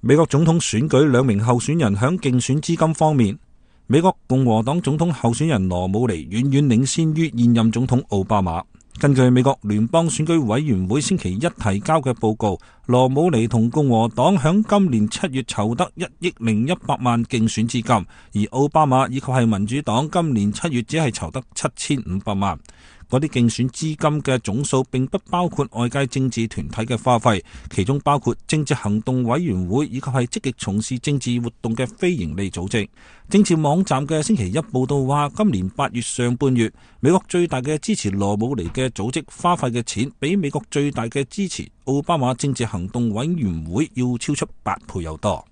美國總統選舉兩名候選人響競選資金方面，美國共和黨總統候選人羅姆尼遠遠領先於現任總統奧巴馬。根據美國聯邦選舉委員會星期一提交嘅報告，羅姆尼同共和黨響今年7月籌得1億100萬競選資金，而奧巴馬以及係民主黨今年7月只係籌得7500萬。嗰啲競選資金嘅總數並不包括外界政治團體嘅花費，其中包括政治行動委員會以及係積極從事政治活動嘅非營利組織。政治網站嘅星期一報道話，今年8月上半月，美國最大嘅支持羅姆尼嘅組織花費嘅錢，比美國最大嘅支持奧巴馬政治行動委員會要超出8倍有多。